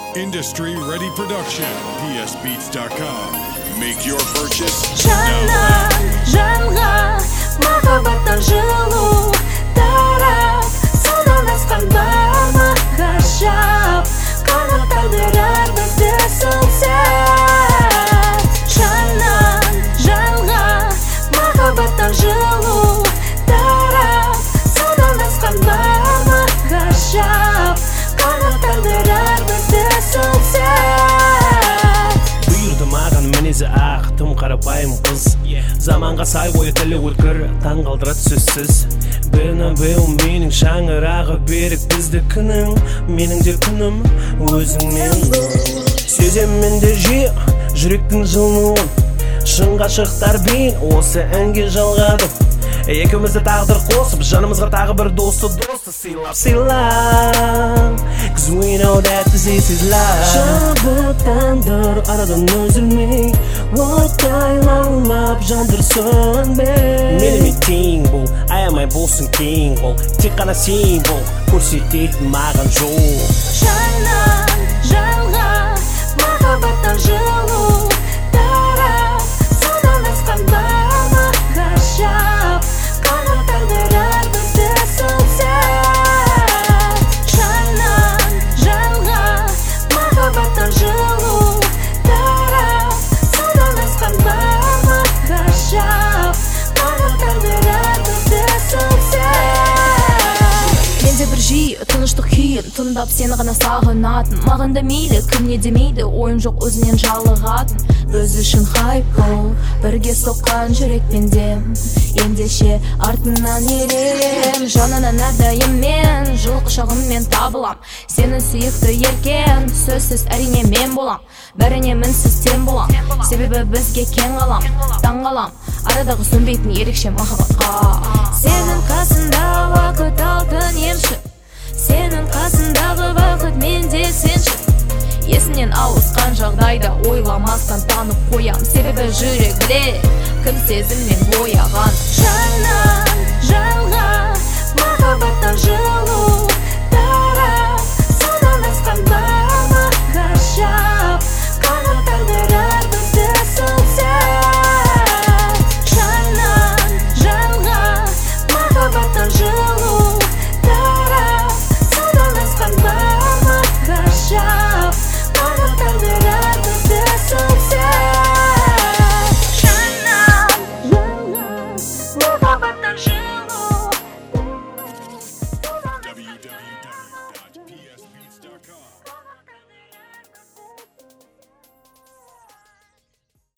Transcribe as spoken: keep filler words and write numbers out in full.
Industry Ready Production, P S beats dot com. Make your purchase Жаннан жанға махаббаттан жылу тарап, судан асқан бар ма ғажап, қанаттандырар бізді сол сәт. Жаннан жанға махаббаттан жылу тарап, судан асқан бар ма ғажап, қанаттандырар бізді сол сәт. Бұйырды маған мінезі ақ, тым қарапайым қыз. Заманға сай бойы тілі өткір, таң қалдырады сөзсіз. Бәрі-бәрі менің шаңырағы берік бізді күнің, менің де күнім өзіңмен. Сеземмен де жиі жүректің жылуын, шын ғашықтар бейін осы әнге жалғадым. Екеумізді тағдыр қосып, жанымызға тағы бір досты досты сыйлап сыйлап. Cause we know that this is love. Шабыттандыр арадан үзілмей, оттай лаулап жандыр сөнбей. Менімен тең бол, аямай болсын кең бол, тек қана сен бол, көрсететін маған жол. Жаннан жанға махаббаттан жылу тарап, судан асқан бар ма ғажап, қанаттандырар бізді сол сәт. Жаннан жанға махаббаттан жылу тарап, судан асқан бар ма ғажап, қанаттандырар бізді сол сәт. Менде бір жиі тыныштық күйін, тыңдап сені ғана сағынатын. Маған да мейлі, кім не демейді, ойым жоқ өзінен жалығатын. Біз үшін хайп бол, бірге соққан жүрекпен дем, ендеше артынан ерем. Жанынан әрдайым мен, жыл құшағыммен табылам. Сені сүйікті еркен, сөзсіз әрине мен болам. Бәріне мінсіз тем болам, себебі бізге кең қалам, таң қалам, арадағы сөнбейтін ерекше махаббатқа. Сенің қасында уақыт алтын емші, сенің қасындағы вақыт менде сенші. Есінен ауысқан жағдайда ойламастан танып қоям, себебі жүрек біле, кім сезіммен бояған.